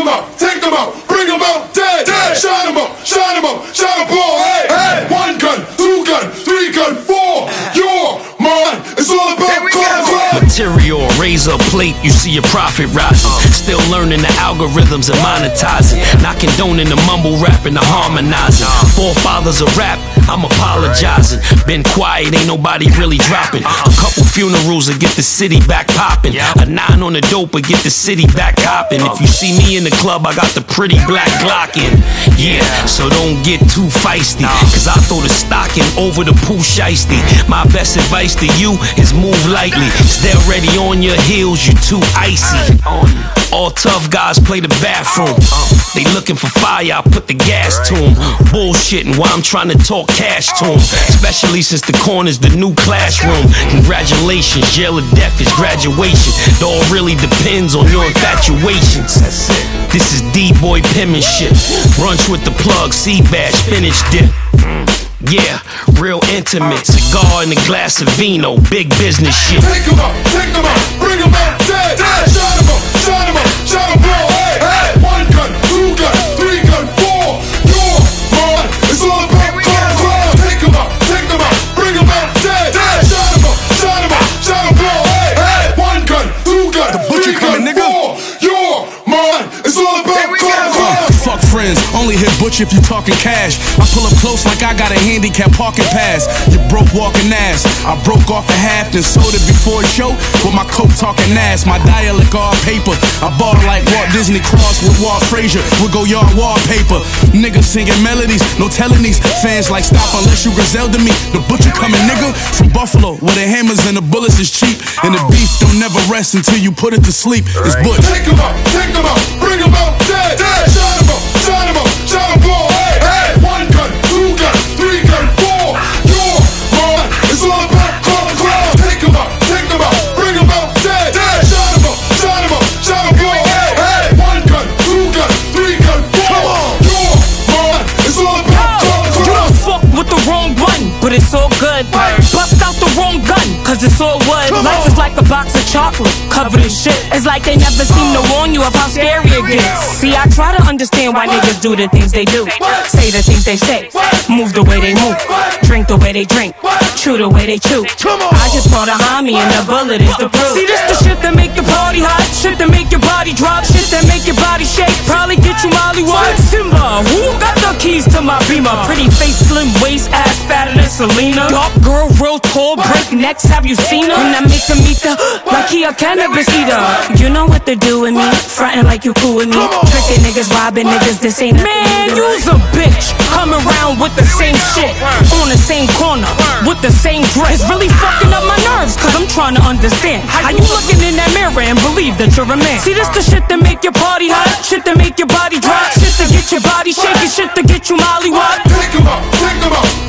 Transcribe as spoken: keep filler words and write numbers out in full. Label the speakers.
Speaker 1: 'em out, take 'em out, bring 'em out, dead, dead. Shine 'em up, shine 'em up, shine 'em all, hey, hey. One gun, two gun, three gun, four. You're mine. It's all about conquest.
Speaker 2: Material, razor plate, you see your profit rising. Still learning the algorithms and monetizing. Not condoning the mumble rap and the harmonizing. Forefathers of rap, I'm apologizing. Been quiet, ain't nobody really dropping. A couple funerals will get the city back popping. A nine on the dope will get the city back hopping. If you see me in the club, I got the pretty black Glock in. Yeah, so don't get too feisty, cause I throw the stocking over the poo shiesty. My best advice to you is move lightly. Stay already on your heels, you too icy. All tough guys play the bathroom. They looking for fire, I put the gas to them. Bullshitting while I'm trying to talk cash to them. Especially since the corner's the new classroom. Congratulations, jail or death is graduation. It all really depends on your infatuations. This is D-boy penmanship. Brunch with the plug, sea bass, spinach dip. Yeah, real intimate. Cigar and a glass of vino. Big business shit.
Speaker 1: Take 'em out, take 'em out, bring 'em out, dead, dead. Shine 'em up, shine 'em up, shine 'em all, hey, hey. One gun, two gun, three gun, four. You're mine. It's all about conquest. Take 'em out, take 'em out, bring 'em out, dead, dead. Shine 'em up, shine 'em up, shine 'em all, hey, hey. One gun, two gun, three gun, four. You're mine. It's all about conquest.
Speaker 3: Fuck friends, only hit Butch if you talking cash. I pull up close like I got a handicap parking pass. You broke walking ass. I broke off a half, then sold it before a show with my coke talking ass. My dialect all paper. I bought it like Walt Disney cross with Walt Frazier. We go yard wallpaper. Niggas singing melodies, no telling these fans like stop unless you Griselda me. The Butcher coming, nigga, from Buffalo, where the hammers and the bullets is cheap, and the beef don't never rest until you put it to sleep. It's Butch.
Speaker 1: Take 'em out, take 'em out, bring 'em out, dead, dead. Shine 'em up, shine 'em up, shine 'em all, hey, hey. One gun, two gun, three gun, four. You're mine. It's all about conquest. Take 'em out, take 'em out, bring 'em out, dead, dead. Shine 'em up, shine 'em up, shine 'em all, hey, hey. One gun, two gun, three gun, four. You're mine. It's all about conquest.
Speaker 4: You don't fuck with the wrong one, but it's all good. Bust out the wrong gun, cause it's all wood. Life is like a box of chocolate, covered in shit. It's like they never seem to warn you of how scary it gets. See, I try to understand why niggas do the things they do, say the things they say, move the way they move, drink the way they drink, chew the way they chew. I just brought a homie and the bullet is the proof. See, this the shit that make the party hot, shit that make your body drop, shit that make your body shake, probably get you Molly White. Simba, who got the keys to my Beamer? Pretty face, slim waist, ass fatter than Selena. Dark girl, real tall, break necks, have you seen her? And I make them eat the, like he a cannabis eater. You know what to do with me, frontin' like you cool with me. Tricking niggas, robbing niggas, this ain't nothing. Man, you's a bitch, come around with the same shit, on the same corner, with the same dress. It's really fucking up my nerves, cause I'm trying to understand how you looking in that mirror and believe that you're a man. See, this the shit that make your party hot, shit that make your body drop, shit that get your body shaking, shit that get you Molly Wop.
Speaker 1: Take 'em out, take 'em out,